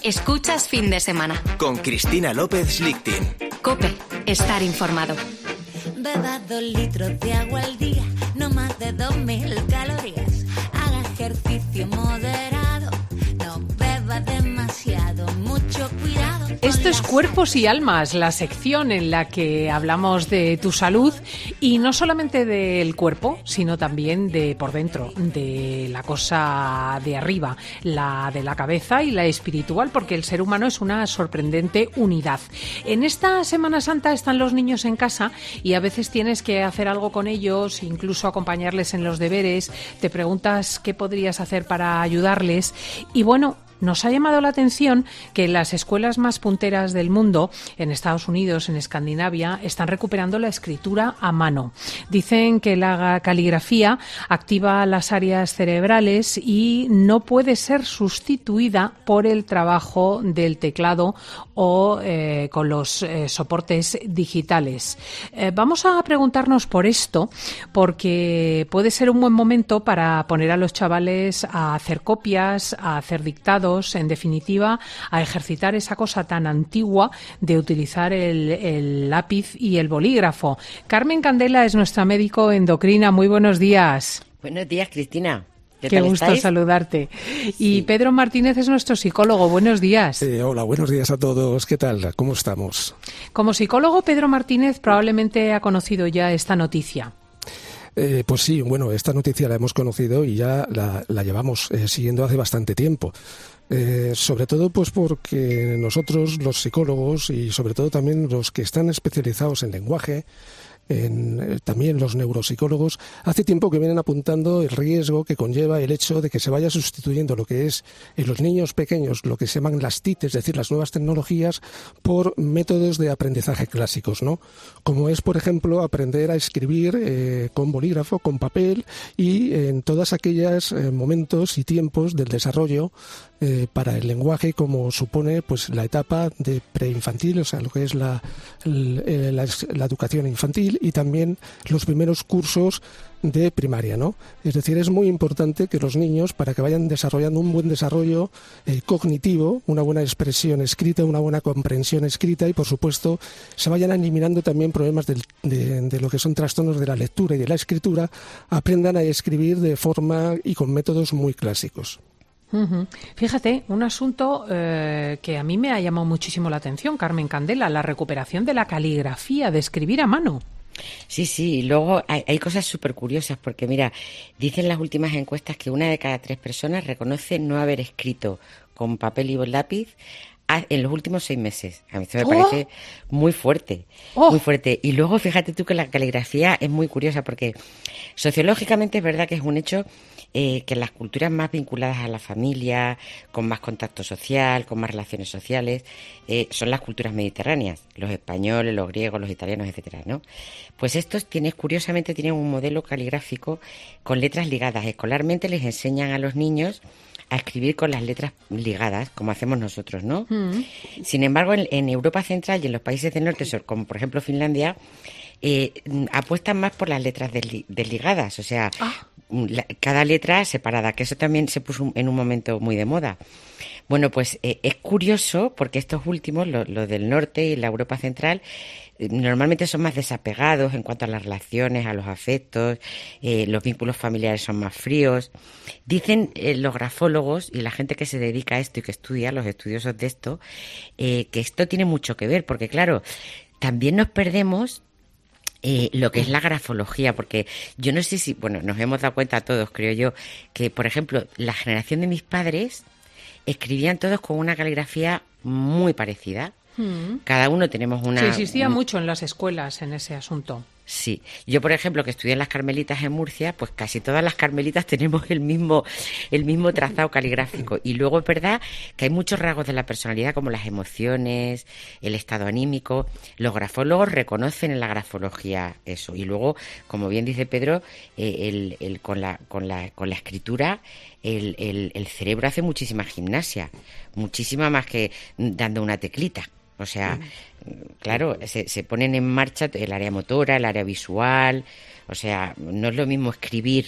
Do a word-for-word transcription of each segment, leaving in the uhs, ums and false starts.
Escuchas Fin de Semana. Con Cristina López Schlichting. COPE. Estar informado. Beba dos litros de agua al día, no más de dos mil calorías. Haga ejercicio moderado, no beba demasiado, mucho cuidado. Esto es Cuerpos y Almas, la sección en la que hablamos de tu salud y no solamente del cuerpo, sino también de por dentro, de la cosa de arriba, la de la cabeza y la espiritual, porque el ser humano es una sorprendente unidad. En esta Semana Santa están los niños en casa y a veces tienes que hacer algo con ellos, incluso acompañarles en los deberes, te preguntas qué podrías hacer para ayudarles y bueno, nos ha llamado la atención que las escuelas más punteras del mundo, en Estados Unidos, en Escandinavia, están recuperando la escritura a mano. Dicen que la caligrafía activa las áreas cerebrales y no puede ser sustituida por el trabajo del teclado o eh, con los eh, soportes digitales. Eh, vamos a preguntarnos por esto, porque puede ser un buen momento para poner a los chavales a hacer copias, a hacer dictados, en definitiva, a ejercitar esa cosa tan antigua de utilizar el, el lápiz y el bolígrafo. Carmen Candela es nuestra médico endocrina. Muy buenos días. Buenos días, Cristina. ¿Qué, Qué tal gusto estáis? saludarte. Y Sí. Pedro Martínez es nuestro psicólogo. Buenos días. Eh, hola, buenos días a todos. ¿Qué tal? ¿Cómo estamos? Como psicólogo, Pedro Martínez probablemente ha conocido ya esta noticia. Eh, pues sí, bueno, esta noticia la hemos conocido y ya la, la llevamos eh, siguiendo hace bastante tiempo. Eh, sobre todo pues porque nosotros, los psicólogos y sobre todo también los que están especializados en lenguaje, en, eh, también los neuropsicólogos, hace tiempo que vienen apuntando el riesgo que conlleva el hecho de que se vaya sustituyendo lo que es en los niños pequeños, lo que se llaman las T I T, es decir, las nuevas tecnologías, por métodos de aprendizaje clásicos, ¿no? Como es, por ejemplo, aprender a escribir eh, con bolígrafo, con papel y eh, en todas aquellas eh, momentos y tiempos del desarrollo eh, para el lenguaje, como supone pues la etapa de preinfantil, o sea, lo que es la, la, la, la educación infantil, y también los primeros cursos de primaria, ¿no? Es decir, es muy importante que los niños, para que vayan desarrollando un buen desarrollo eh, cognitivo, una buena expresión escrita, una buena comprensión escrita y, por supuesto, se vayan eliminando también problemas del, de, de lo que son trastornos de la lectura y de la escritura, aprendan a escribir de forma y con métodos muy clásicos. Uh-huh. Fíjate, un asunto eh, que a mí me ha llamado muchísimo la atención, Carmen Candela, la recuperación de la caligrafía, de escribir a mano. Sí, sí, y luego hay, hay cosas súper curiosas porque, mira, dicen las últimas encuestas que una de cada tres personas reconoce no haber escrito con papel y lápiz en los últimos seis meses. A mí esto me ¡Oh! parece muy fuerte, ¡Oh! muy fuerte. Y luego fíjate tú que la caligrafía es muy curiosa porque sociológicamente es verdad que es un hecho eh, que las culturas más vinculadas a la familia, con más contacto social, con más relaciones sociales, eh, son las culturas mediterráneas, los españoles, los griegos, los italianos, etcétera, ¿no? Pues estos tienes, curiosamente tienen un modelo caligráfico con letras ligadas. Escolarmente les enseñan a los niños a escribir con las letras ligadas, como hacemos nosotros, ¿no? Mm. Sin embargo, en, en Europa Central y en los países del norte, como por ejemplo Finlandia, eh, apuestan más por las letras desli- desligadas, o sea, ah. la, cada letra separada, que eso también se puso en un momento muy de moda. Bueno, pues eh, es curioso porque estos últimos, los lo del norte y la Europa Central, eh, normalmente son más desapegados en cuanto a las relaciones, a los afectos, eh, los vínculos familiares son más fríos. Dicen eh, los grafólogos y la gente que se dedica a esto y que estudia, los estudiosos de esto, eh, que esto tiene mucho que ver, porque claro, también nos perdemos Eh, lo que es la grafología, porque yo no sé si, bueno, nos hemos dado cuenta todos, creo yo, que, por ejemplo, la generación de mis padres escribían todos con una caligrafía muy parecida. Mm. Cada uno tenemos una... Sí, existía un... mucho en las escuelas en ese asunto. Sí. Yo, por ejemplo, que estudié en las Carmelitas en Murcia, pues casi todas las Carmelitas tenemos el mismo, el mismo trazado caligráfico. Y luego es verdad que hay muchos rasgos de la personalidad, como las emociones, el estado anímico. Los grafólogos reconocen en la grafología eso. Y luego, como bien dice Pedro, eh, el, el, con, la, con, la, con la escritura, el, el, el cerebro hace muchísima gimnasia, muchísima más que dando una teclita. O sea, claro, se, se ponen en marcha el área motora, el área visual. O sea, no es lo mismo escribir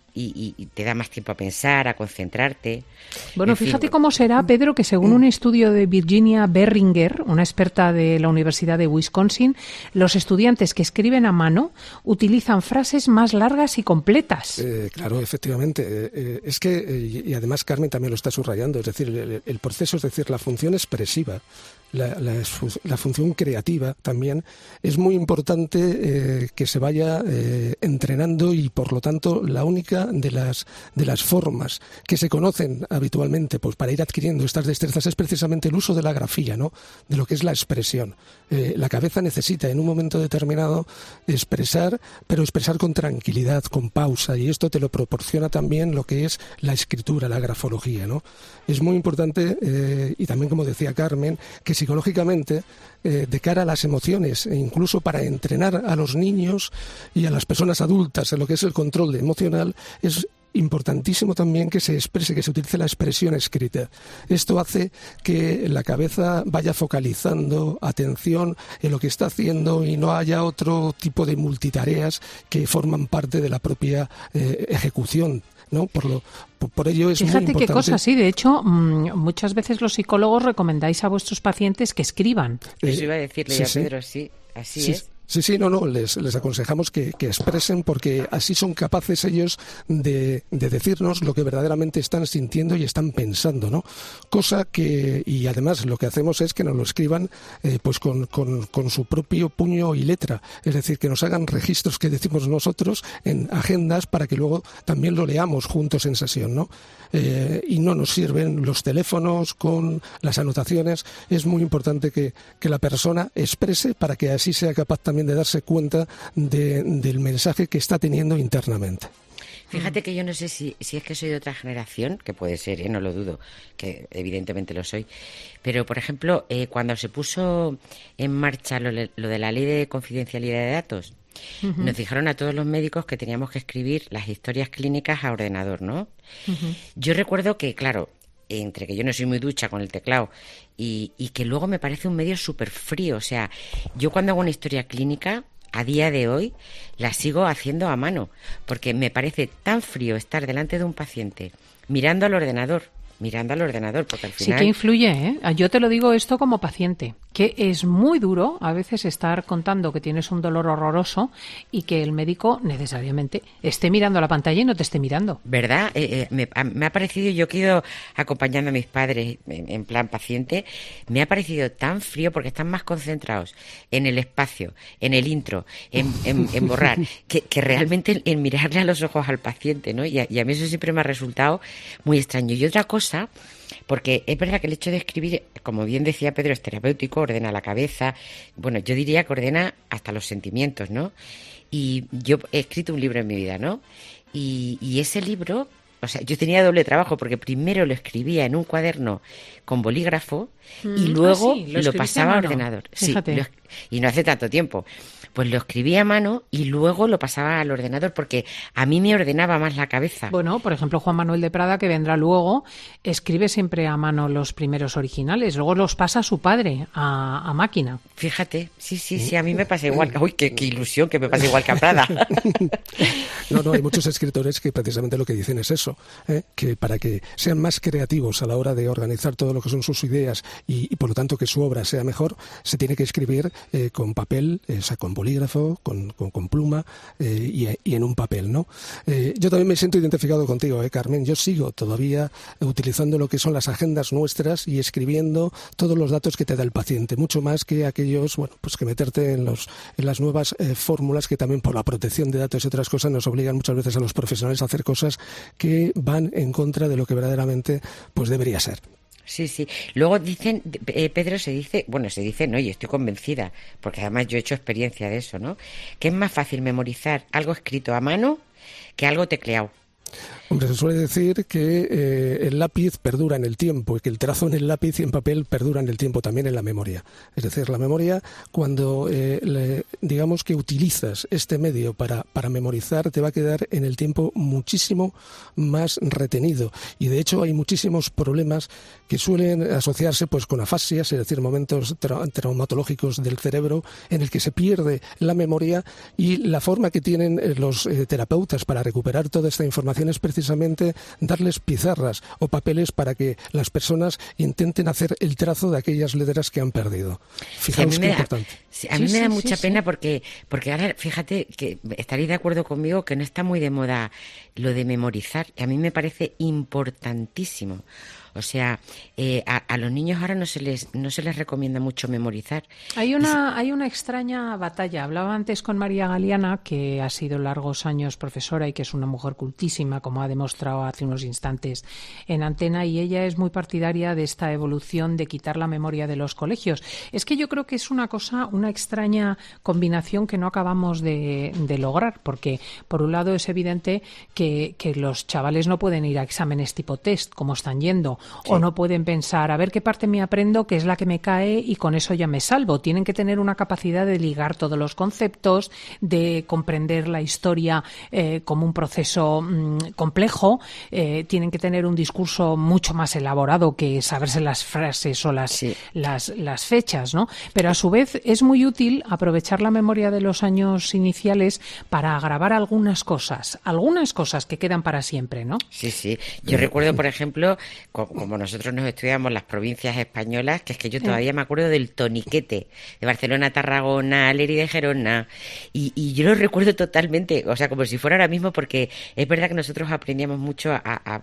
y, y te da más tiempo a pensar, a concentrarte. Bueno, En fíjate fin. cómo será, Pedro, que según un estudio de Virginia Berringer, una experta de la Universidad de Wisconsin, los estudiantes que escriben a mano utilizan frases más largas y completas. Eh, claro, efectivamente. Eh, eh, es que, eh, y además Carmen también lo está subrayando, es decir, el, el proceso, es decir, la función expresiva, la, la, la función creativa también, es muy importante eh, que se vaya eh, entrenando y, por lo tanto, la única de las, de las formas que se conocen habitualmente pues, para ir adquiriendo estas destrezas es precisamente el uso de la grafía, ¿no? De lo que es la expresión. Eh, la cabeza necesita en un momento determinado expresar, pero expresar con tranquilidad, con pausa, y esto te lo proporciona también lo que es la escritura, la grafología, ¿no? Es muy importante, eh, y también, como decía Carmen, que psicológicamente, eh, de cara a las emociones, e incluso para entrenar a los niños y a las personas adultas en lo que es el control emocional, es importantísimo también que se exprese, que se utilice la expresión escrita. Esto hace que la cabeza vaya focalizando atención en lo que está haciendo y no haya otro tipo de multitareas que forman parte de la propia eh, ejecución, ¿no? Por lo por, por ello es Fíjate muy importante. qué cosa, sí. De hecho, mmm, muchas veces los psicólogos recomendáis a vuestros pacientes que escriban. Eso iba a decirle sí, ya, sí. Pedro, sí, así Sí, es. Sí, sí, no, no, les, les aconsejamos que, que expresen, porque así son capaces ellos de, de decirnos lo que verdaderamente están sintiendo y están pensando, ¿no? Cosa que, y además lo que hacemos es que nos lo escriban eh, pues con, con, con su propio puño y letra, es decir, que nos hagan registros que decimos nosotros en agendas para que luego también lo leamos juntos en sesión, ¿no? Eh, y no nos sirven los teléfonos con las anotaciones. Es muy importante que, que la persona exprese para que así sea capaz también de darse cuenta de, del mensaje que está teniendo internamente. Fíjate que yo no sé si, si es que soy de otra generación, que puede ser, ¿eh? No lo dudo, que evidentemente lo soy, pero por ejemplo, eh, cuando se puso en marcha lo, lo de la ley de confidencialidad de datos, uh-huh. nos dijeron a todos los médicos que teníamos que escribir las historias clínicas a ordenador, ¿no? Uh-huh. Yo recuerdo que, claro, entre que yo no soy muy ducha con el teclado y, y que luego me parece un medio súper frío, o sea, yo cuando hago una historia clínica, a día de hoy, la sigo haciendo a mano, porque me parece tan frío estar delante de un paciente mirando al ordenador, mirando al ordenador, porque al final... Sí que influye, ¿eh? Yo te lo digo esto como paciente, que es muy duro a veces estar contando que tienes un dolor horroroso y que el médico necesariamente esté mirando la pantalla y no te esté mirando. ¿Verdad? Eh, eh, me, me ha parecido, yo que he ido acompañando a mis padres en, en plan paciente, me ha parecido tan frío porque están más concentrados en el espacio, en el intro, en, en, en borrar, que, que realmente en, en mirarle a los ojos al paciente, ¿no? Y a, y a mí eso siempre me ha resultado muy extraño. Y otra cosa, porque es verdad que el hecho de escribir, como bien decía Pedro, es terapéutico, ordena la cabeza, bueno, yo diría que ordena hasta los sentimientos, ¿no? Y yo he escrito un libro en mi vida, ¿no? Y, y ese libro, o sea, yo tenía doble trabajo, porque primero lo escribía en un cuaderno con bolígrafo mm, y luego ah, sí, lo, lo pasaba a ordenador. Fíjate. Sí, lo, y no hace tanto tiempo. Pues lo escribía a mano y luego lo pasaba al ordenador, porque a mí me ordenaba más la cabeza. Bueno, por ejemplo, Juan Manuel de Prada, que vendrá luego, escribe siempre a mano los primeros originales, luego los pasa a su padre, a, a máquina. Fíjate, sí, sí, sí, a mí me pasa igual. Uy, qué, qué ilusión que me pasa igual que a Prada. No, no, hay muchos escritores que precisamente lo que dicen es eso, ¿eh? Que para que sean más creativos a la hora de organizar todo lo que son sus ideas y, y por lo tanto que su obra sea mejor, se tiene que escribir eh, con papel, eh, o sea, con bolígrafo, con, con, con pluma eh, y, y en un papel, ¿no? Eh, yo también me siento identificado contigo, ¿eh, Carmen? Yo sigo todavía utilizando lo que son las agendas nuestras y escribiendo todos los datos que te da el paciente, mucho más que aquellos, bueno, pues que meterte en, los, en las nuevas eh, fórmulas que también por la protección de datos y otras cosas nos obligan muchas veces a los profesionales a hacer cosas que van en contra de lo que verdaderamente pues debería ser. Sí, sí. Luego dicen, eh, Pedro, se dice, bueno, se dice, no, y estoy convencida, porque además yo he hecho experiencia de eso, ¿no? Que es más fácil memorizar algo escrito a mano que algo tecleado. Hombre, se suele decir que eh, el lápiz perdura en el tiempo y que el trazo en el lápiz y en papel perdura en el tiempo, también en la memoria. Es decir, la memoria, cuando eh, le, digamos que utilizas este medio para, para memorizar, te va a quedar en el tiempo muchísimo más retenido. Y de hecho hay muchísimos problemas que suelen asociarse pues con afasias, es decir, momentos tra- traumatológicos del cerebro en el que se pierde la memoria, y la forma que tienen los eh, terapeutas para recuperar toda esta información es precisamente darles pizarras o papeles para que las personas intenten hacer el trazo de aquellas letras que han perdido. Fijaos sí, qué da, importante. Sí, a mí sí, me da sí, mucha sí, pena sí. porque porque ahora, fíjate, que estaréis de acuerdo conmigo que no está muy de moda lo de memorizar. A mí me parece importantísimo. O sea, eh, a, a los niños ahora no se les no se les recomienda mucho memorizar. Hay una hay una extraña batalla. Hablaba antes con María Galeana, que ha sido largos años profesora y que es una mujer cultísima, como ha demostrado hace unos instantes en Antena, y ella es muy partidaria de esta evolución de quitar la memoria de los colegios. Es que yo creo que es una cosa, una extraña combinación que no acabamos de, de lograr, porque por un lado es evidente que, que los chavales no pueden ir a exámenes tipo test, como están yendo. Sí. O no pueden pensar, a ver qué parte me aprendo, que es la que me cae y con eso ya me salvo. Tienen que tener una capacidad de ligar todos los conceptos, de comprender la historia eh, como un proceso mmm, complejo. Eh, tienen que tener un discurso mucho más elaborado que saberse las frases o las, sí. las, las fechas, ¿no? Pero a su vez es muy útil aprovechar la memoria de los años iniciales para grabar algunas cosas, algunas cosas que quedan para siempre, ¿no? Sí, sí. Yo recuerdo, por ejemplo, como nosotros nos estudiamos las provincias españolas, que es que yo todavía me acuerdo del toniquete, de Barcelona, Tarragona, Lérida y Gerona, y, y yo lo recuerdo totalmente, o sea, como si fuera ahora mismo, porque es verdad que nosotros aprendíamos mucho a, a,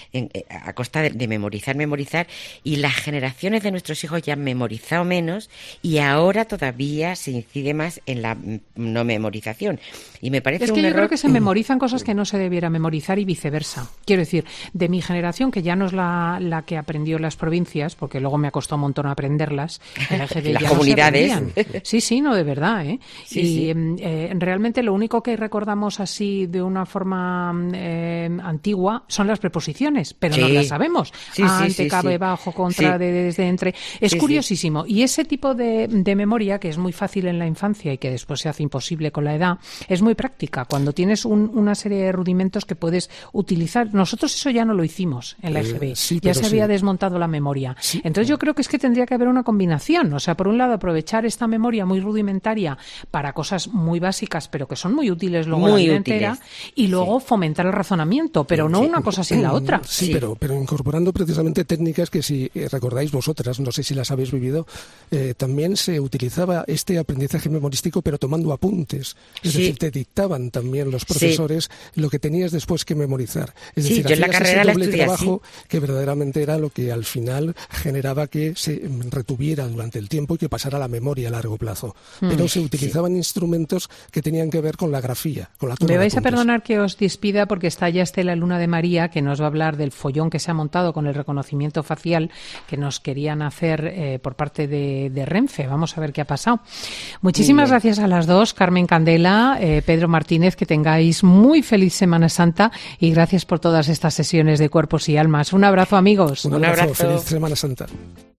a costa de, de memorizar, memorizar, y las generaciones de nuestros hijos ya han memorizado menos, y ahora todavía se incide más en la no memorización. Y me parece es que un yo error... creo que se memorizan cosas que no se debiera memorizar y viceversa. Quiero decir, de mi generación, que ya no es la, la que aprendió las provincias, porque luego me ha costado un montón aprenderlas, en la L G B las ya comunidades. No se sí, sí, no, de verdad, ¿eh? Sí, y sí. Eh, realmente lo único que recordamos así de una forma eh, antigua son las preposiciones, pero sí. no las sabemos. Sí, Ante, sí, sí, cabe, sí. bajo, contra, sí. de, desde, entre. Es sí, curiosísimo. Sí. Y ese tipo de, de memoria, que es muy fácil en la infancia y que después se hace imposible con la edad, es muy práctica. Cuando tienes un, una serie de rudimentos que puedes utilizar. Nosotros eso ya no lo hicimos en la E G B. Eh, sí, ya se había sí. desmontado la memoria. Sí. Entonces yo creo que es que tendría que haber una combinación. O sea, por un lado, aprovechar esta memoria muy rudimentaria para cosas muy básicas, pero que son muy útiles luego muy la vida útiles. entera, y luego sí. fomentar el razonamiento, pero no sí. una cosa sin la otra. Sí, sí. Pero, pero incorporando precisamente técnicas que, si recordáis vosotras, no sé si las habéis vivido, eh, también se utilizaba este aprendizaje memorístico, pero tomando apuntes. Es sí. decir, te dictaban también los profesores sí. lo que tenías después que memorizar. Es sí, decir, yo en la carrera ese doble la estudié trabajo así. que verdaderamente era lo que al final generaba que se retuviera durante el tiempo y que pasara a la memoria a largo plazo. Mm, pero se utilizaban sí. instrumentos que tenían que ver con la grafía, con la toma Me vais de a perdonar que os despida porque está ya Estela Luna de María, que nos va a hablar del follón que se ha montado con el reconocimiento facial que nos querían hacer eh, por parte de, de Renfe. Vamos a ver qué ha pasado. Muchísimas gracias a las dos, Carmen Candela, eh, Pedro Martínez, que tengáis muy feliz Semana Santa y gracias por todas estas sesiones de Cuerpos y Almas. Un abrazo, amigos. Un abrazo, Un abrazo. Feliz Semana Santa.